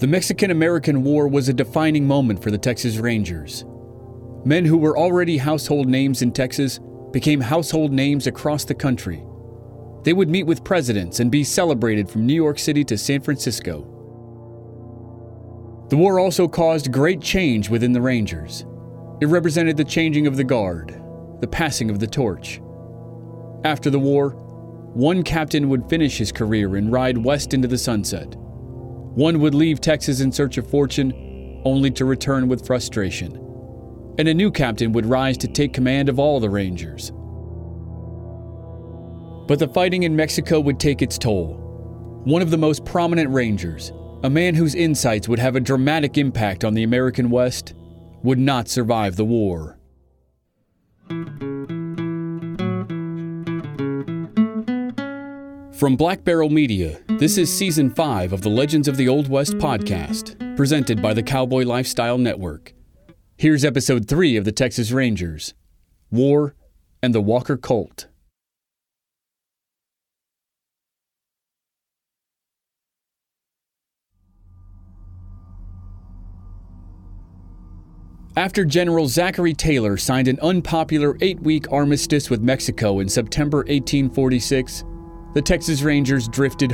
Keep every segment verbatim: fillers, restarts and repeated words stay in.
The Mexican-American War was a defining moment for the Texas Rangers. Men who were already household names in Texas became household names across the country. They would meet with presidents and be celebrated from New York City to San Francisco. The war also caused great change within the Rangers. It represented the changing of the guard, the passing of the torch. After the war, one captain would finish his career and ride west into the sunset. One would leave Texas in search of fortune, only to return with frustration. And a new captain would rise to take command of all the Rangers. But the fighting in Mexico would take its toll. One of the most prominent Rangers, a man whose insights would have a dramatic impact on the American West, would not survive the war. From Black Barrel Media, this is Season five of the Legends of the Old West podcast, presented by the Cowboy Lifestyle Network. Here's Episode three of the Texas Rangers, War and the Walker Colt. After General Zachary Taylor signed an unpopular eight-week armistice with Mexico in September eighteen forty-six, the Texas Rangers drifted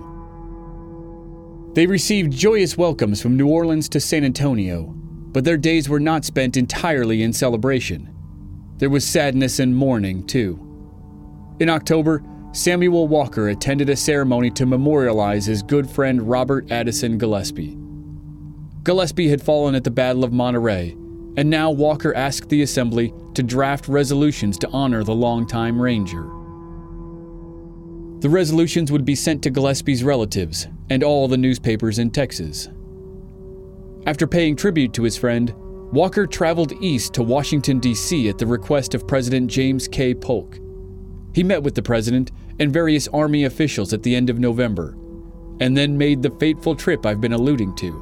home. They received joyous welcomes from New Orleans to San Antonio, but their days were not spent entirely in celebration. There was sadness and mourning, too. In October, Samuel Walker attended a ceremony to memorialize his good friend Robert Addison Gillespie. Gillespie had fallen at the Battle of Monterey, and now Walker asked the Assembly to draft resolutions to honor the longtime Ranger. The resolutions would be sent to Gillespie's relatives and all the newspapers in Texas. After paying tribute to his friend, Walker traveled east to Washington, D C at the request of President James K. Polk. He met with the president and various Army officials at the end of November, and then made the fateful trip I've been alluding to.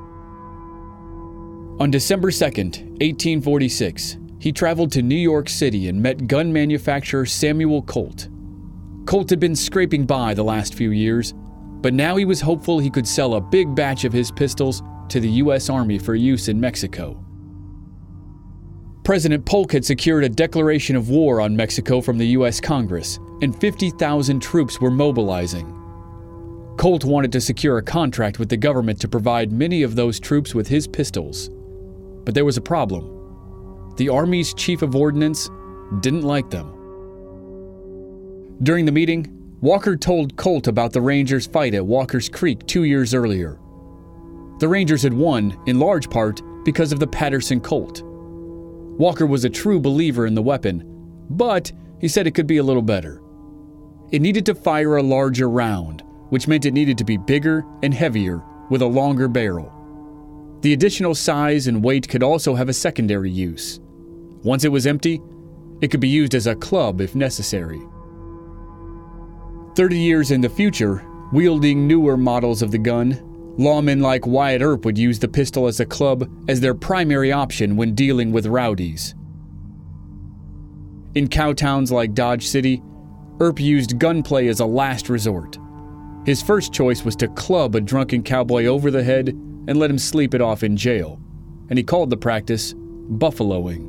On December second, eighteen forty-six, he traveled to New York City and met gun manufacturer Samuel Colt. Colt had been scraping by the last few years, but now he was hopeful he could sell a big batch of his pistols to the U S Army for use in Mexico. President Polk had secured a declaration of war on Mexico from the U S Congress, and fifty thousand troops were mobilizing. Colt wanted to secure a contract with the government to provide many of those troops with his pistols. But there was a problem. The Army's chief of ordnance didn't like them. During the meeting, Walker told Colt about the Rangers' fight at Walker's Creek two years earlier. The Rangers had won, in large part, because of the Patterson Colt. Walker was a true believer in the weapon, but he said it could be a little better. It needed to fire a larger round, which meant it needed to be bigger and heavier with a longer barrel. The additional size and weight could also have a secondary use. Once it was empty, it could be used as a club if necessary. Thirty years in the future, wielding newer models of the gun, lawmen like Wyatt Earp would use the pistol as a club as their primary option when dealing with rowdies. In cowtowns like Dodge City, Earp used gunplay as a last resort. His first choice was to club a drunken cowboy over the head and let him sleep it off in jail, and he called the practice buffaloing.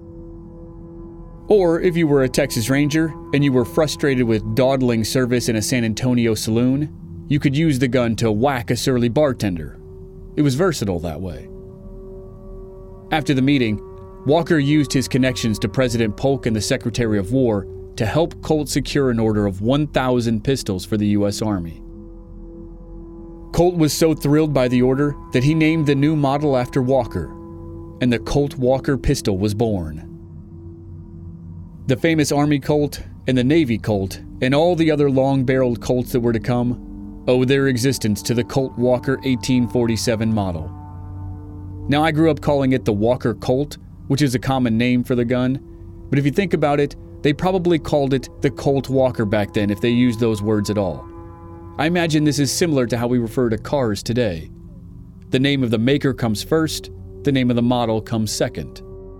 Or if you were a Texas Ranger and you were frustrated with dawdling service in a San Antonio saloon, you could use the gun to whack a surly bartender. It was versatile that way. After the meeting, Walker used his connections to President Polk and the Secretary of War to help Colt secure an order of one thousand pistols for the U S Army. Colt was so thrilled by the order that he named the new model after Walker, and the Colt Walker pistol was born. The famous Army Colt and the Navy Colt and all the other long-barreled Colts that were to come owe their existence to the Colt Walker eighteen forty-seven model. Now, I grew up calling it the Walker Colt, which is a common name for the gun, but if you think about it, they probably called it the Colt Walker back then if they used those words at all. I imagine this is similar to how we refer to cars today. The name of the maker comes first, the name of the model comes second.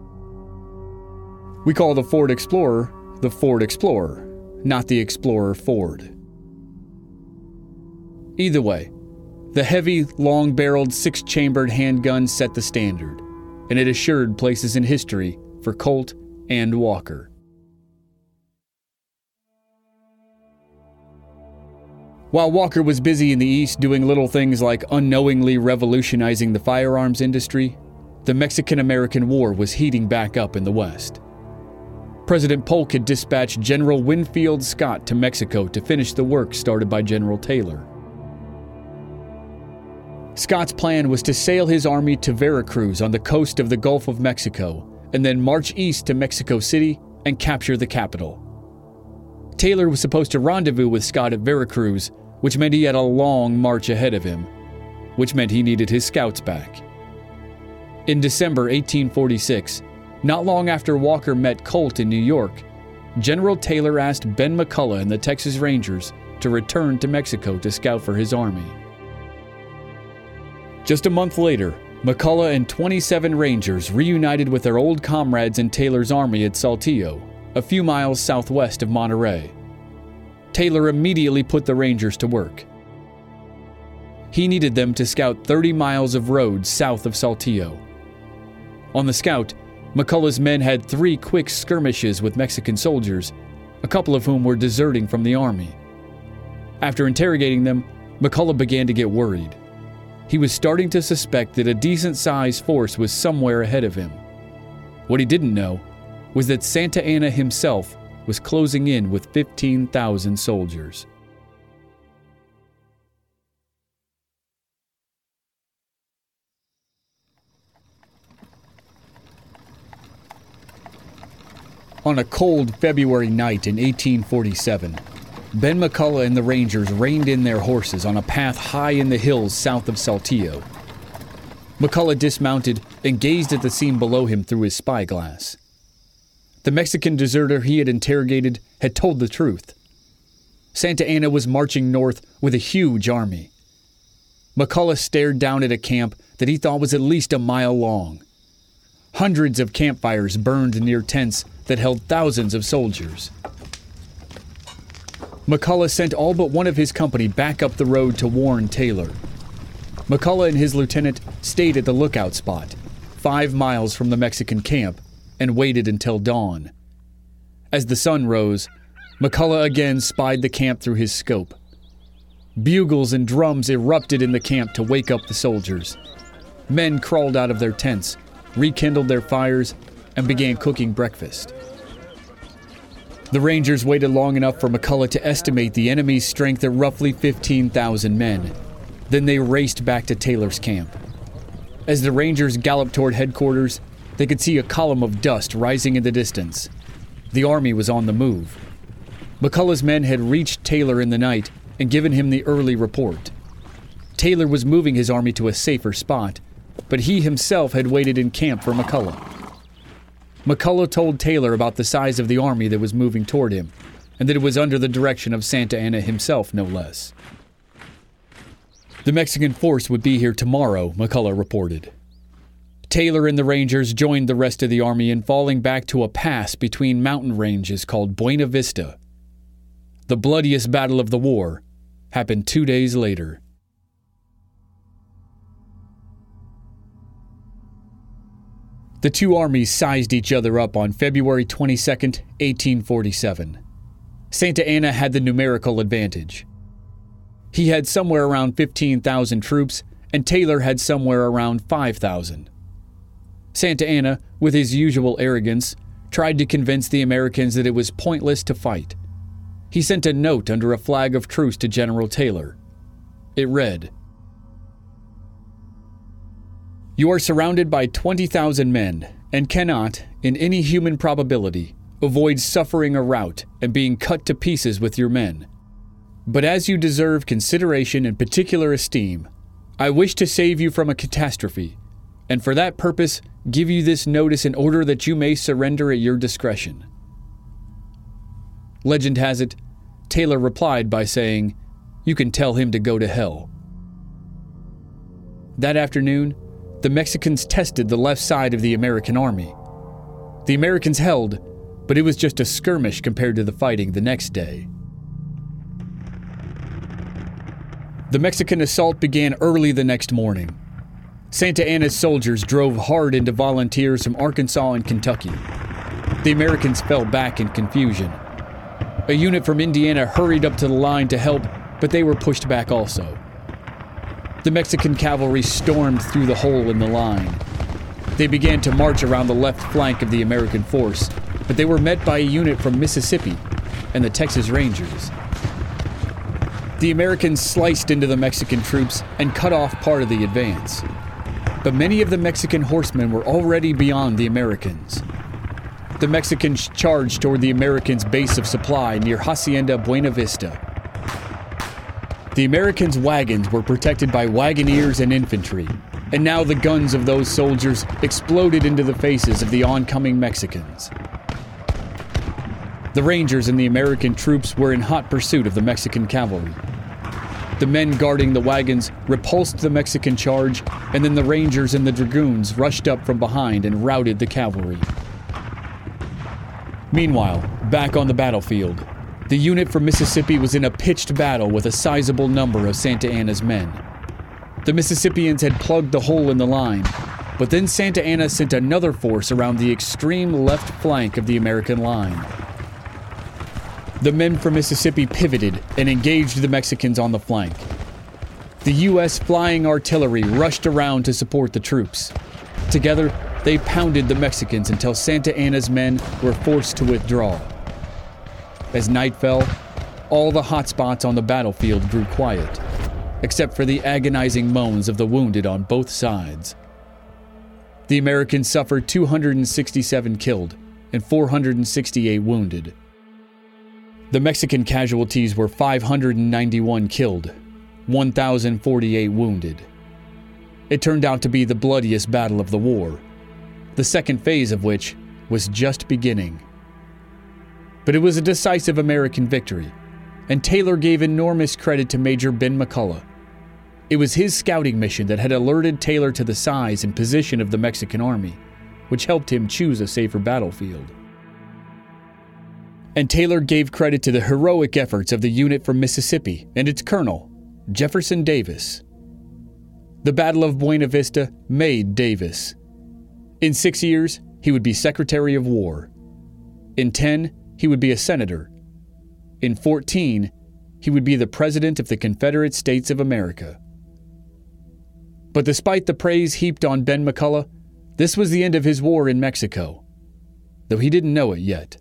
We call the Ford Explorer the Ford Explorer, not the Explorer Ford. Either way, The heavy, long-barreled, six-chambered handgun set the standard, and it assured places in history for Colt and Walker. While Walker was busy in the East doing little things like unknowingly revolutionizing the firearms industry, the Mexican-American War was heating back up in the West. President Polk had dispatched General Winfield Scott to Mexico to finish the work started by General Taylor. Scott's plan was to sail his army to Veracruz on the coast of the Gulf of Mexico and then march east to Mexico City and capture the capital. Taylor was supposed to rendezvous with Scott at Veracruz, which meant he had a long march ahead of him, which meant he needed his scouts back. In December eighteen forty-six, not long after Walker met Colt in New York, General Taylor asked Ben McCulloch and the Texas Rangers to return to Mexico to scout for his army. Just a month later, McCulloch and twenty-seven Rangers reunited with their old comrades in Taylor's army at Saltillo, a few miles southwest of Monterrey. Taylor immediately put the Rangers to work. He needed them to scout thirty miles of roads south of Saltillo. On the scout, McCulloch's men had three quick skirmishes with Mexican soldiers, a couple of whom were deserting from the army. After interrogating them, McCulloch began to get worried. He was starting to suspect that a decent-sized force was somewhere ahead of him. What he didn't know was that Santa Anna himself was closing in with fifteen thousand soldiers. On a cold February night in eighteen forty-seven, Ben McCulloch and the Rangers reined in their horses on a path high in the hills south of Saltillo. McCulloch dismounted and gazed at the scene below him through his spyglass. The Mexican deserter he had interrogated had told the truth. Santa Anna was marching north with a huge army. McCulloch stared down at a camp that he thought was at least a mile long. Hundreds of campfires burned near tents that held thousands of soldiers. McCulloch sent all but one of his company back up the road to warn Taylor. McCulloch and his lieutenant stayed at the lookout spot, five miles from the Mexican camp, and waited until dawn. As the sun rose, McCulloch again spied the camp through his scope. Bugles and drums erupted in the camp to wake up the soldiers. Men crawled out of their tents, rekindled their fires, and began cooking breakfast. The Rangers waited long enough for McCulloch to estimate the enemy's strength at roughly fifteen thousand men. Then they raced back to Taylor's camp. As the Rangers galloped toward headquarters, they could see a column of dust rising in the distance. The army was on the move. McCulloch's men had reached Taylor in the night and given him the early report. Taylor was moving his army to a safer spot, but he himself had waited in camp for McCulloch. McCulloch told Taylor about the size of the army that was moving toward him, and that it was under the direction of Santa Anna himself, no less. The Mexican force would be here tomorrow, McCulloch reported. Taylor and the Rangers joined the rest of the army in falling back to a pass between mountain ranges called Buena Vista. The bloodiest battle of the war happened two days later. The two armies sized each other up on February twenty-second, eighteen forty-seven. Santa Anna had the numerical advantage. He had somewhere around fifteen thousand troops, and Taylor had somewhere around five thousand. Santa Anna, with his usual arrogance, tried to convince the Americans that it was pointless to fight. He sent a note under a flag of truce to General Taylor. It read, "You are surrounded by twenty thousand men and cannot, in any human probability, avoid suffering a rout and being cut to pieces with your men. But as you deserve consideration and particular esteem, I wish to save you from a catastrophe, and for that purpose give you this notice in order that you may surrender at your discretion." Legend has it, Taylor replied by saying, "You can tell him to go to hell." That afternoon, the Mexicans tested the left side of the American army. The Americans held, but it was just a skirmish compared to the fighting the next day. The Mexican assault began early the next morning. Santa Anna's soldiers drove hard into volunteers from Arkansas and Kentucky. The Americans fell back in confusion. A unit from Indiana hurried up to the line to help, but they were pushed back also. The Mexican cavalry stormed through the hole in the line. They began to march around the left flank of the American force, but they were met by a unit from Mississippi and the Texas Rangers. The Americans sliced into the Mexican troops and cut off part of the advance. But many of the Mexican horsemen were already beyond the Americans. The Mexicans charged toward the Americans' base of supply near Hacienda Buena Vista. The Americans' wagons were protected by wagoneers and infantry, and now the guns of those soldiers exploded into the faces of the oncoming Mexicans. The Rangers and the American troops were in hot pursuit of the Mexican cavalry. The men guarding the wagons repulsed the Mexican charge, and then the Rangers and the Dragoons rushed up from behind and routed the cavalry. Meanwhile, back on the battlefield, the unit from Mississippi was in a pitched battle with a sizable number of Santa Anna's men. The Mississippians had plugged the hole in the line, but then Santa Anna sent another force around the extreme left flank of the American line. The men from Mississippi pivoted and engaged the Mexicans on the flank. The U S flying artillery rushed around to support the troops. Together, they pounded the Mexicans until Santa Anna's men were forced to withdraw. As night fell, all the hot spots on the battlefield grew quiet, except for the agonizing moans of the wounded on both sides. The Americans suffered two hundred sixty-seven killed and four hundred sixty-eight wounded. The Mexican casualties were five hundred ninety-one killed, one thousand forty-eight wounded. It turned out to be the bloodiest battle of the war, the second phase of which was just beginning. But it was a decisive American victory, and Taylor gave enormous credit to Major Ben McCulloch. It was his scouting mission that had alerted Taylor to the size and position of the Mexican army, which helped him choose a safer battlefield. And Taylor gave credit to the heroic efforts of the unit from Mississippi and its colonel, Jefferson Davis. The Battle of Buena Vista made Davis. In six years, he would be Secretary of War. In ten, he would be a senator. In fourteen, he would be the President of the Confederate States of America. But despite the praise heaped on Ben McCulloch, this was the end of his war in Mexico, though he didn't know it yet.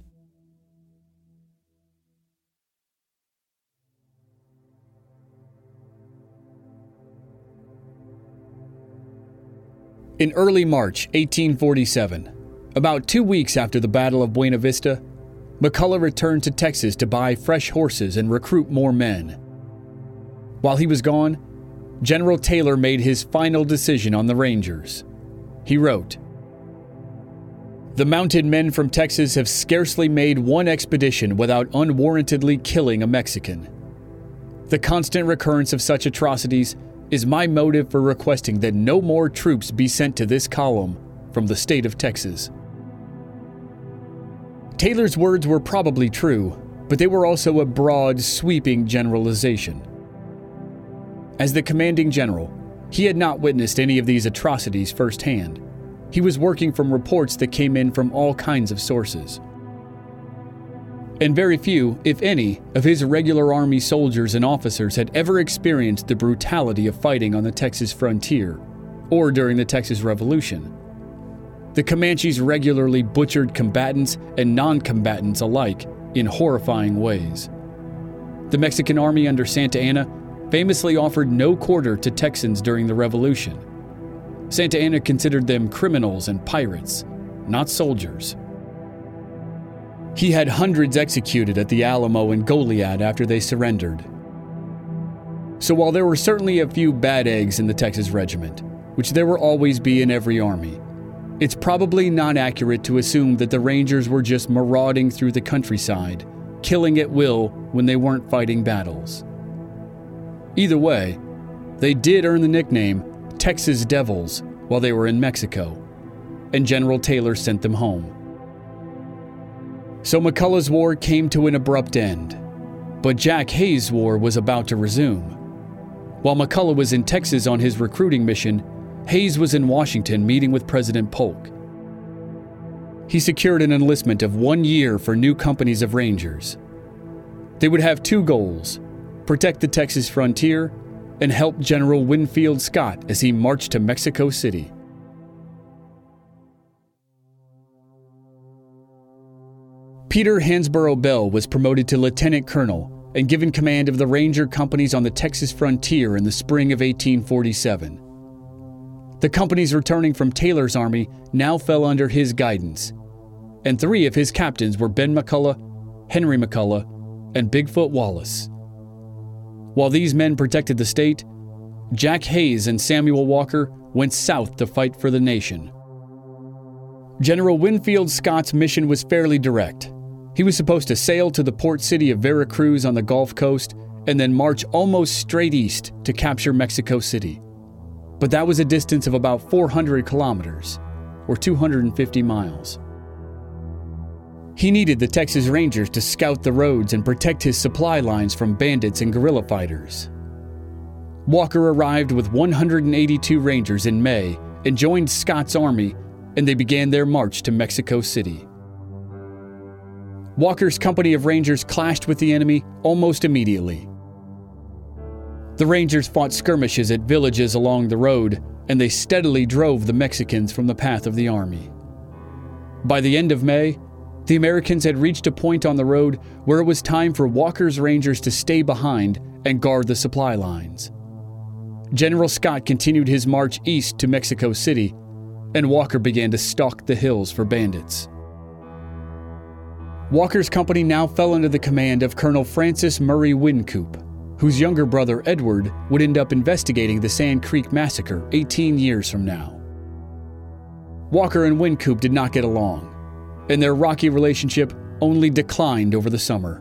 In early March eighteen forty-seven, about two weeks after the Battle of Buena Vista, McCulloch returned to Texas to buy fresh horses and recruit more men. While he was gone, General Taylor made his final decision on the Rangers. He wrote, "The mounted men from Texas have scarcely made one expedition without unwarrantedly killing a Mexican. The constant recurrence of such atrocities is my motive for requesting that no more troops be sent to this column from the state of Texas." Taylor's words were probably true, but they were also a broad, sweeping generalization. As the commanding general, he had not witnessed any of these atrocities firsthand. He was working from reports that came in from all kinds of sources. And very few, if any, of his regular army soldiers and officers had ever experienced the brutality of fighting on the Texas frontier, or during the Texas Revolution. The Comanches regularly butchered combatants and non-combatants alike in horrifying ways. The Mexican army under Santa Anna famously offered no quarter to Texans during the Revolution. Santa Anna considered them criminals and pirates, not soldiers. He had hundreds executed at the Alamo and Goliad after they surrendered. So while there were certainly a few bad eggs in the Texas Regiment, which there will always be in every army, it's probably not accurate to assume that the Rangers were just marauding through the countryside, killing at will when they weren't fighting battles. Either way, they did earn the nickname Texas Devils while they were in Mexico, and General Taylor sent them home. So McCulloch's war came to an abrupt end, but Jack Hayes' war was about to resume. While McCulloch was in Texas on his recruiting mission, Hayes was in Washington meeting with President Polk. He secured an enlistment of one year for new companies of Rangers. They would have two goals: protect the Texas frontier and help General Winfield Scott as he marched to Mexico City. Peter Hansborough Bell was promoted to lieutenant colonel and given command of the Ranger companies on the Texas frontier in the spring of eighteen forty-seven. The companies returning from Taylor's army now fell under his guidance, and three of his captains were Ben McCulloch, Henry McCulloch, and Bigfoot Wallace. While these men protected the state, Jack Hayes and Samuel Walker went south to fight for the nation. General Winfield Scott's mission was fairly direct. He was supposed to sail to the port city of Veracruz on the Gulf Coast and then march almost straight east to capture Mexico City. But that was a distance of about four hundred kilometers, or two hundred fifty miles. He needed the Texas Rangers to scout the roads and protect his supply lines from bandits and guerrilla fighters. Walker arrived with one hundred eighty-two Rangers in May and joined Scott's army, and they began their march to Mexico City. Walker's company of Rangers clashed with the enemy almost immediately. The Rangers fought skirmishes at villages along the road, and they steadily drove the Mexicans from the path of the army. By the end of May, the Americans had reached a point on the road where it was time for Walker's Rangers to stay behind and guard the supply lines. General Scott continued his march east to Mexico City, and Walker began to stalk the hills for bandits. Walker's company now fell under the command of Colonel Francis Murray Wynkoop, whose younger brother Edward would end up investigating the Sand Creek Massacre eighteen years from now. Walker and Wynkoop did not get along, and their rocky relationship only declined over the summer.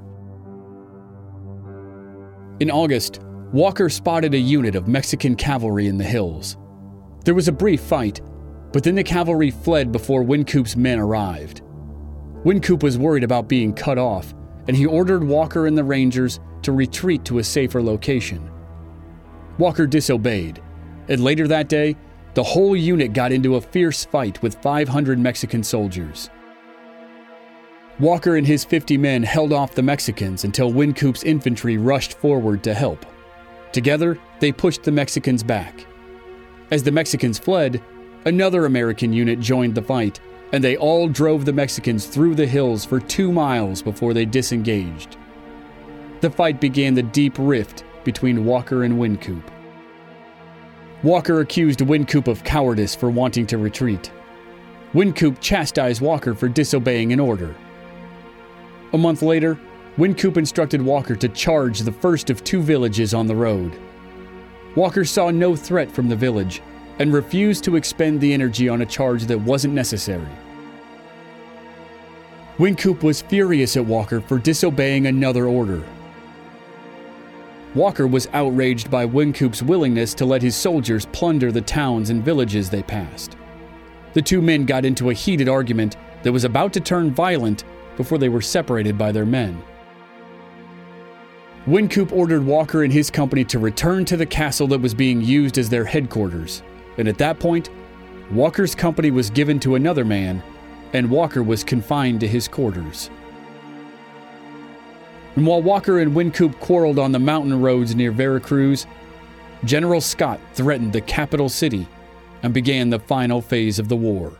In August, Walker spotted a unit of Mexican cavalry in the hills. There was a brief fight, but then the cavalry fled before Wynkoop's men arrived. Wynkoop was worried about being cut off, and he ordered Walker and the Rangers to retreat to a safer location. Walker disobeyed, and later that day, the whole unit got into a fierce fight with five hundred Mexican soldiers. Walker and his fifty men held off the Mexicans until Wynkoop's infantry rushed forward to help. Together, they pushed the Mexicans back. As the Mexicans fled, another American unit joined the fight, and they all drove the Mexicans through the hills for two miles before they disengaged. The fight began the deep rift between Walker and Wynkoop. Walker accused Wynkoop of cowardice for wanting to retreat. Wynkoop chastised Walker for disobeying an order. A month later, Wynkoop instructed Walker to charge the first of two villages on the road. Walker saw no threat from the village and refused to expend the energy on a charge that wasn't necessary. Wynkoop was furious at Walker for disobeying another order. Walker was outraged by Wynkoop's willingness to let his soldiers plunder the towns and villages they passed. The two men got into a heated argument that was about to turn violent before they were separated by their men. Wynkoop ordered Walker and his company to return to the castle that was being used as their headquarters, and at that point, Walker's company was given to another man, and Walker was confined to his quarters. And while Walker and Wynkoop quarreled on the mountain roads near Veracruz, General Scott threatened the capital city and began the final phase of the war.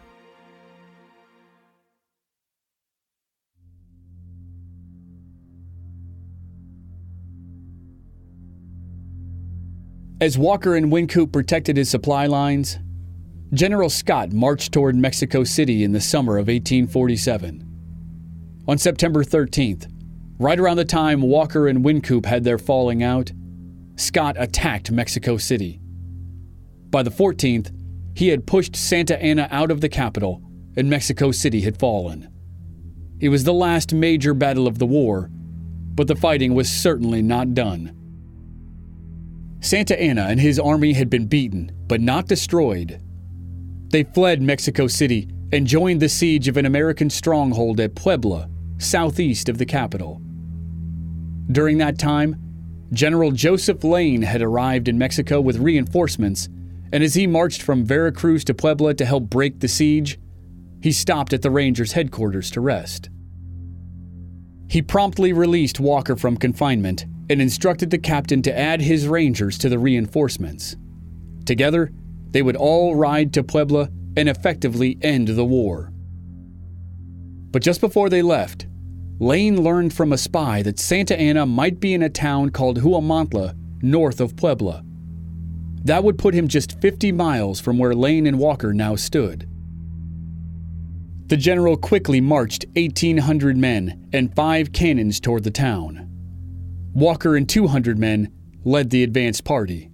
As Walker and Wynkoop protected his supply lines, General Scott marched toward Mexico City in the summer of eighteen forty-seven. On September thirteenth, right around the time Walker and Wynkoop had their falling out, Scott attacked Mexico City. By the fourteenth, he had pushed Santa Anna out of the capital, and Mexico City had fallen. It was the last major battle of the war, but the fighting was certainly not done. Santa Anna and his army had been beaten, but not destroyed. They fled Mexico City and joined the siege of an American stronghold at Puebla, southeast of the capital. During that time, General Joseph Lane had arrived in Mexico with reinforcements, and as he marched from Veracruz to Puebla to help break the siege, he stopped at the Rangers' headquarters to rest. He promptly released Walker from confinement and instructed the captain to add his Rangers to the reinforcements. Together, they would all ride to Puebla and effectively end the war. But just before they left, Lane learned from a spy that Santa Anna might be in a town called Huamantla, north of Puebla. That would put him just fifty miles from where Lane and Walker now stood. The general quickly marched eighteen hundred men and five cannons toward the town. Walker and two hundred men led the advance party.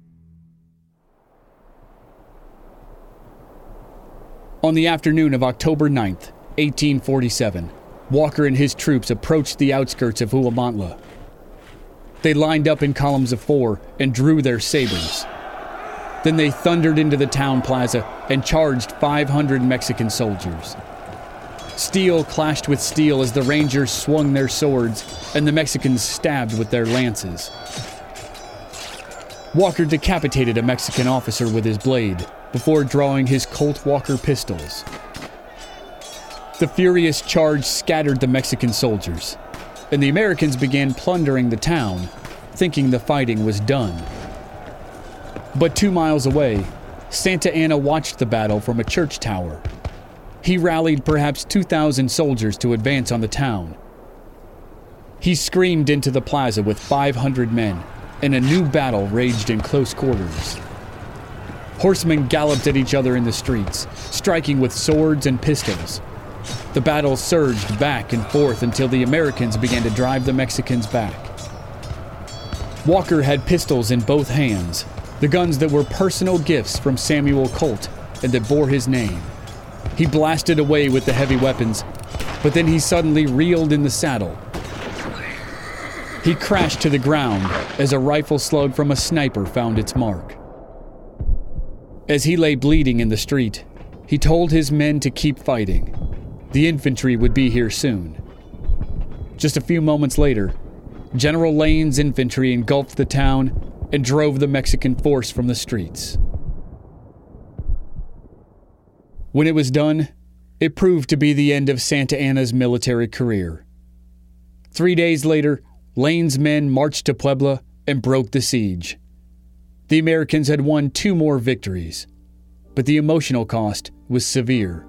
On the afternoon of October ninth, eighteen forty-seven, Walker and his troops approached the outskirts of Huamantla. They lined up in columns of four and drew their sabers. Then they thundered into the town plaza and charged five hundred Mexican soldiers. Steel clashed with steel as the Rangers swung their swords and the Mexicans stabbed with their lances. Walker decapitated a Mexican officer with his blade before drawing his Colt Walker pistols. The furious charge scattered the Mexican soldiers, and the Americans began plundering the town, thinking the fighting was done. But two miles away, Santa Anna watched the battle from a church tower. He rallied perhaps two thousand soldiers to advance on the town. He screamed into the plaza with five hundred men, and a new battle raged in close quarters. Horsemen galloped at each other in the streets, striking with swords and pistols. The battle surged back and forth until the Americans began to drive the Mexicans back. Walker had pistols in both hands, the guns that were personal gifts from Samuel Colt and that bore his name. He blasted away with the heavy weapons, but then he suddenly reeled in the saddle. He crashed to the ground as a rifle slug from a sniper found its mark. As he lay bleeding in the street, he told his men to keep fighting. The infantry would be here soon. Just a few moments later, General Lane's infantry engulfed the town and drove the Mexican force from the streets. When it was done, it proved to be the end of Santa Anna's military career. Three days later, Lane's men marched to Puebla and broke the siege. The Americans had won two more victories, but the emotional cost was severe.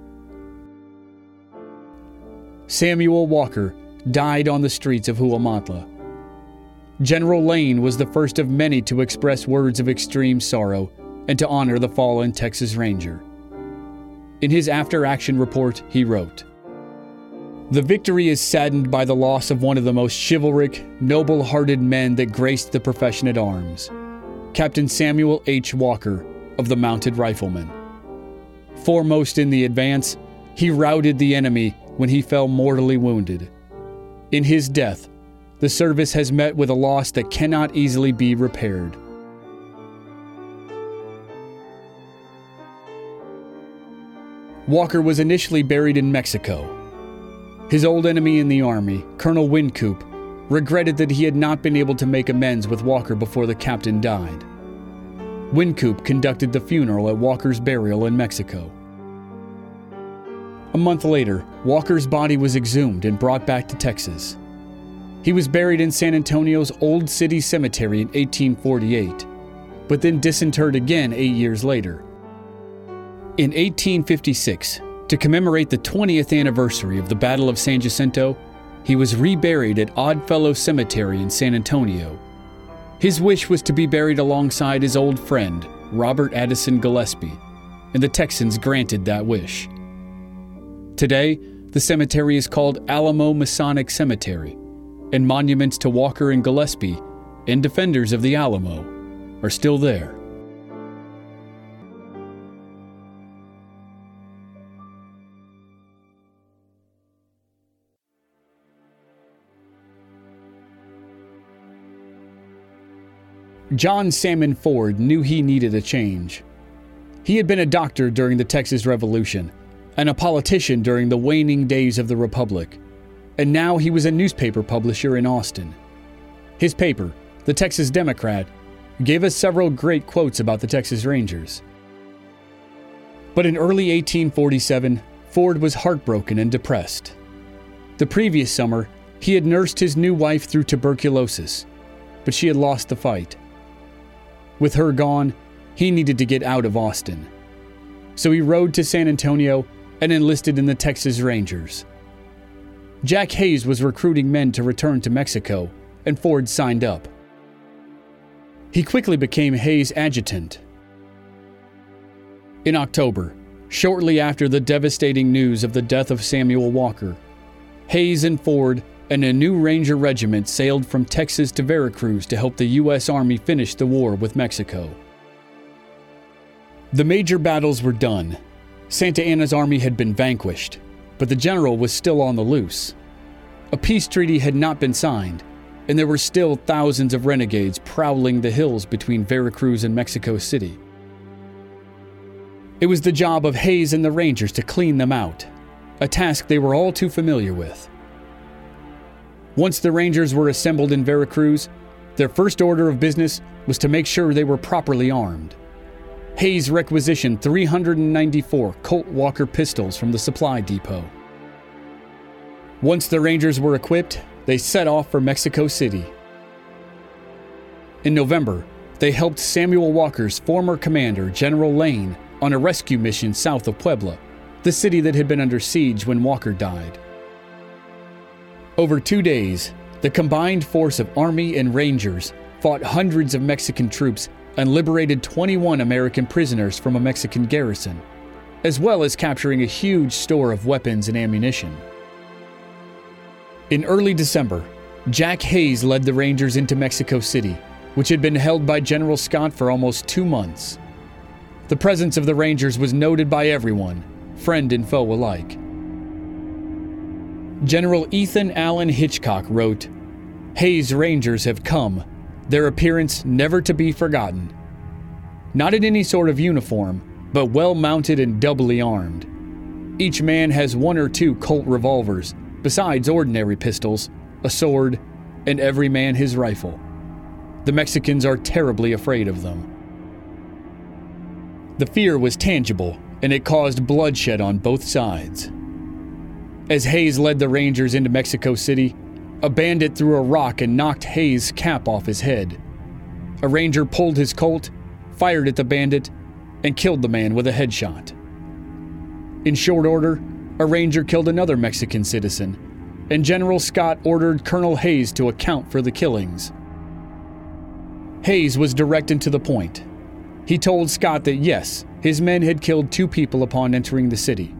Samuel Walker died on the streets of Huamantla. General Lane was the first of many to express words of extreme sorrow and to honor the fallen Texas Ranger. In his after-action report, he wrote, "The victory is saddened by the loss of one of the most chivalric, noble-hearted men that graced the profession at arms, Captain Samuel H. Walker of the Mounted Riflemen. Foremost in the advance, he routed the enemy when he fell mortally wounded. In his death, the service has met with a loss that cannot easily be repaired." Walker was initially buried in Mexico. His old enemy in the army, Colonel Wynkoop, regretted that he had not been able to make amends with Walker before the captain died. Wynkoop conducted the funeral at Walker's burial in Mexico. A month later, Walker's body was exhumed and brought back to Texas. He was buried in San Antonio's Old City Cemetery in eighteen forty-eight, but then disinterred again eight years later. In eighteen fifty-six, to commemorate the twentieth anniversary of the Battle of San Jacinto, he was reburied at Oddfellow Cemetery in San Antonio. His wish was to be buried alongside his old friend, Robert Addison Gillespie, and the Texans granted that wish. Today, the cemetery is called Alamo Masonic Cemetery, and monuments to Walker and Gillespie, and defenders of the Alamo, are still there. John Salmon Ford knew he needed a change. He had been a doctor during the Texas Revolution and a politician during the waning days of the Republic, and now he was a newspaper publisher in Austin. His paper, the Texas Democrat, gave us several great quotes about the Texas Rangers. But in early eighteen forty-seven, Ford was heartbroken and depressed. The previous summer, he had nursed his new wife through tuberculosis, but she had lost the fight. With her gone, he needed to get out of Austin. So he rode to San Antonio and enlisted in the Texas Rangers. Jack Hays was recruiting men to return to Mexico, and Ford signed up. He quickly became Hays' adjutant. In October, shortly after the devastating news of the death of Samuel Walker, Hays and Ford and a new Ranger regiment sailed from Texas to Veracruz to help the U S Army finish the war with Mexico. The major battles were done. Santa Anna's army had been vanquished, but the general was still on the loose. A peace treaty had not been signed, and there were still thousands of renegades prowling the hills between Veracruz and Mexico City. It was the job of Hays and the Rangers to clean them out, a task they were all too familiar with. Once the Rangers were assembled in Veracruz, their first order of business was to make sure they were properly armed. Hays requisitioned three hundred ninety-four Colt Walker pistols from the supply depot. Once the Rangers were equipped, they set off for Mexico City. In November, they helped Samuel Walker's former commander, General Lane, on a rescue mission south of Puebla, the city that had been under siege when Walker died. Over two days, the combined force of Army and Rangers fought hundreds of Mexican troops and liberated twenty-one American prisoners from a Mexican garrison, as well as capturing a huge store of weapons and ammunition. In early December, Jack Hays led the Rangers into Mexico City, which had been held by General Scott for almost two months. The presence of the Rangers was noted by everyone, friend and foe alike. General Ethan Allen Hitchcock wrote, "Hays' Rangers have come, their appearance never to be forgotten. Not in any sort of uniform, but well mounted and doubly armed. Each man has one or two Colt revolvers, besides ordinary pistols, a sword, and every man his rifle. The Mexicans are terribly afraid of them." The fear was tangible, and it caused bloodshed on both sides. As Hays led the Rangers into Mexico City, a bandit threw a rock and knocked Hays' cap off his head. A Ranger pulled his Colt, fired at the bandit, and killed the man with a headshot. In short order, a Ranger killed another Mexican citizen, and General Scott ordered Colonel Hays to account for the killings. Hays was direct and to the point. He told Scott that yes, his men had killed two people upon entering the city.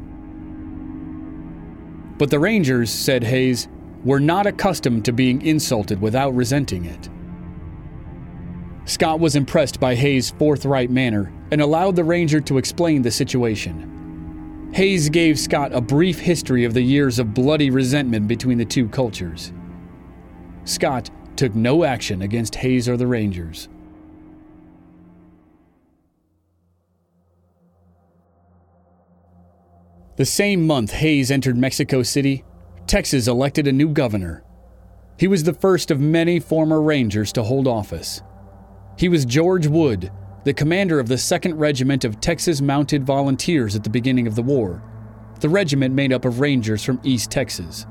But the Rangers, said Hays, were not accustomed to being insulted without resenting it. Scott was impressed by Hays' forthright manner and allowed the Ranger to explain the situation. Hays gave Scott a brief history of the years of bloody resentment between the two cultures. Scott took no action against Hays or the Rangers. The same month Hays entered Mexico City, Texas elected a new governor. He was the first of many former Rangers to hold office. He was George Wood, the commander of the second Regiment of Texas Mounted Volunteers at the beginning of the war, the regiment made up of Rangers from East Texas.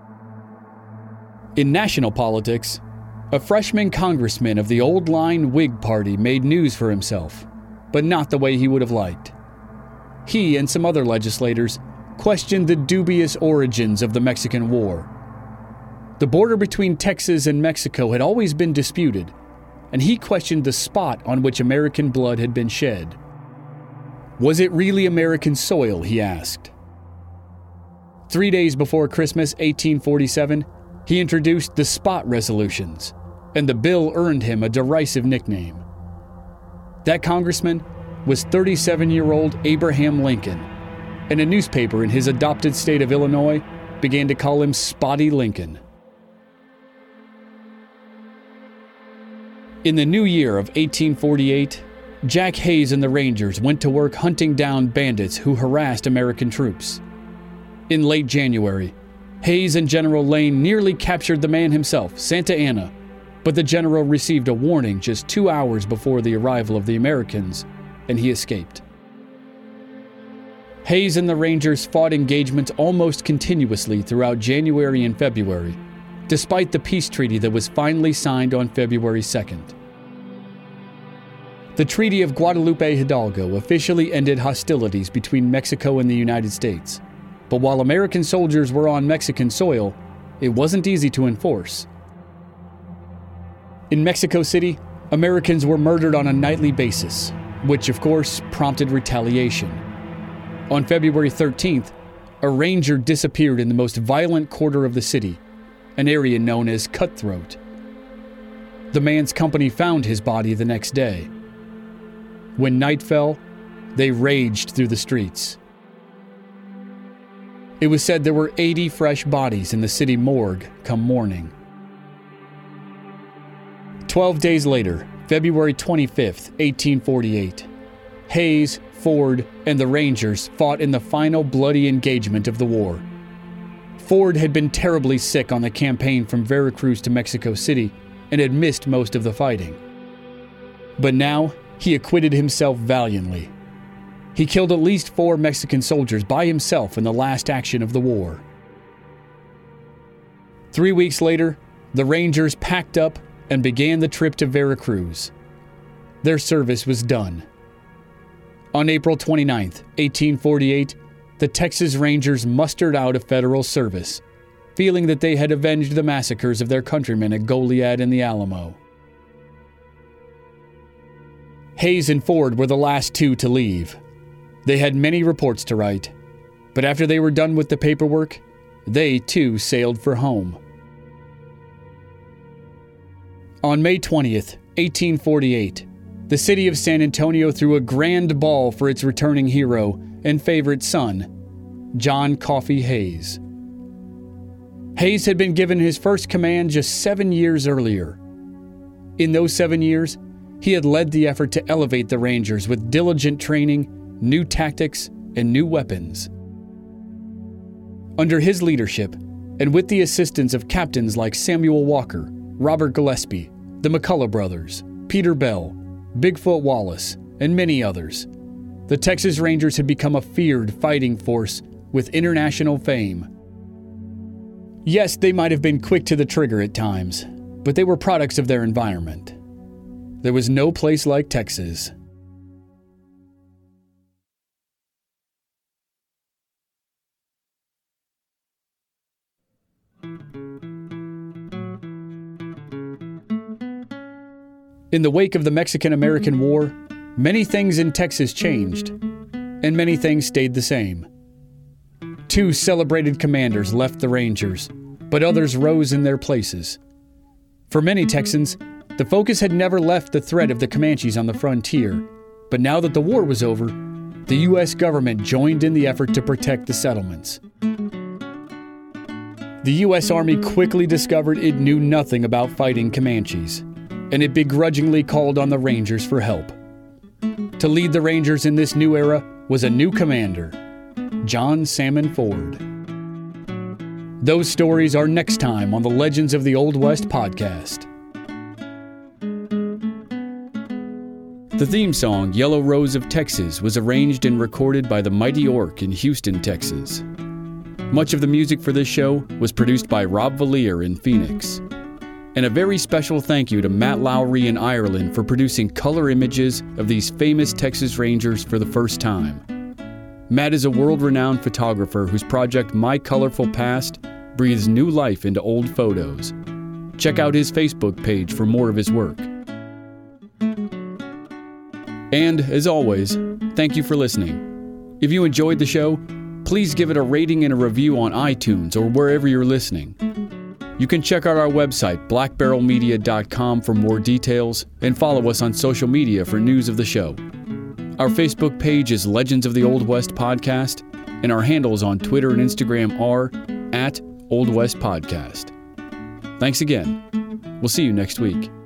In national politics, a freshman congressman of the old-line Whig Party made news for himself, but not the way he would have liked. He and some other legislators questioned the dubious origins of the Mexican War. The border between Texas and Mexico had always been disputed, and he questioned the spot on which American blood had been shed. Was it really American soil, he asked. Three days before Christmas eighteen forty-seven, he introduced the Spot Resolutions, and the bill earned him a derisive nickname. That congressman was thirty-seven-year-old Abraham Lincoln, and a newspaper in his adopted state of Illinois began to call him Spotty Lincoln. In the new year of eighteen forty-eight, Jack Hays and the Rangers went to work hunting down bandits who harassed American troops. In late January, Hays and General Lane nearly captured the man himself, Santa Anna, But the general received a warning just two hours before the arrival of the Americans, and he escaped. Hayes and the Rangers fought engagements almost continuously throughout January and February, despite the peace treaty that was finally signed on February second. The Treaty of Guadalupe Hidalgo officially ended hostilities between Mexico and the United States. But while American soldiers were on Mexican soil, it wasn't easy to enforce. In Mexico City, Americans were murdered on a nightly basis, which of course prompted retaliation. On February thirteenth, a ranger disappeared in the most violent quarter of the city, an area known as Cutthroat. The man's company found his body the next day. When night fell, they raged through the streets. It was said there were eighty fresh bodies in the city morgue come morning. Twelve days later, February twenty-fifth, eighteen forty-eight, Hayes, Ford, and the Rangers fought in the final bloody engagement of the war. Ford had been terribly sick on the campaign from Veracruz to Mexico City and had missed most of the fighting. But now, he acquitted himself valiantly. He killed at least four Mexican soldiers by himself in the last action of the war. Three weeks later, the Rangers packed up and began the trip to Veracruz. Their service was done. On April twenty-ninth, eighteen forty-eight, the Texas Rangers mustered out of federal service, feeling that they had avenged the massacres of their countrymen at Goliad and the Alamo. Hayes and Ford were the last two to leave. They had many reports to write, but after they were done with the paperwork, they too sailed for home. On May twentieth, eighteen forty-eight, the city of San Antonio threw a grand ball for its returning hero and favorite son, John Coffee Hayes. Hayes had been given his first command just seven years earlier. In those seven years, he had led the effort to elevate the Rangers with diligent training, new tactics, and new weapons. Under his leadership, and with the assistance of captains like Samuel Walker, Robert Gillespie, the McCullough brothers, Peter Bell, Bigfoot Wallace, and many others, the Texas Rangers had become a feared fighting force with international fame. Yes, they might have been quick to the trigger at times, but they were products of their environment. There was no place like Texas. In the wake of the Mexican-American War, many things in Texas changed, and many things stayed the same. Two celebrated commanders left the Rangers, but others rose in their places. For many Texans, the focus had never left the threat of the Comanches on the frontier, but now that the war was over, the U S government joined in the effort to protect the settlements. The U S Army quickly discovered it knew nothing about fighting Comanches, and it begrudgingly called on the Rangers for help. To lead the Rangers in this new era was a new commander, John Salmon Ford. Those stories are next time on the Legends of the Old West podcast. The theme song, Yellow Rose of Texas, was arranged and recorded by the Mighty Orc in Houston, Texas. Much of the music for this show was produced by Rob Valier in Phoenix. And a very special thank you to Matt Lowry in Ireland for producing color images of these famous Texas Rangers for the first time. Matt is a world-renowned photographer whose project My Colorful Past breathes new life into old photos. Check out his Facebook page for more of his work. And, as always, thank you for listening. If you enjoyed the show, please give it a rating and a review on iTunes or wherever you're listening. You can check out our website, black barrel media dot com, for more details, and follow us on social media for news of the show. Our Facebook page is Legends of the Old West Podcast, and our handles on Twitter and Instagram are at Old West Podcast. Thanks again. We'll see you next week.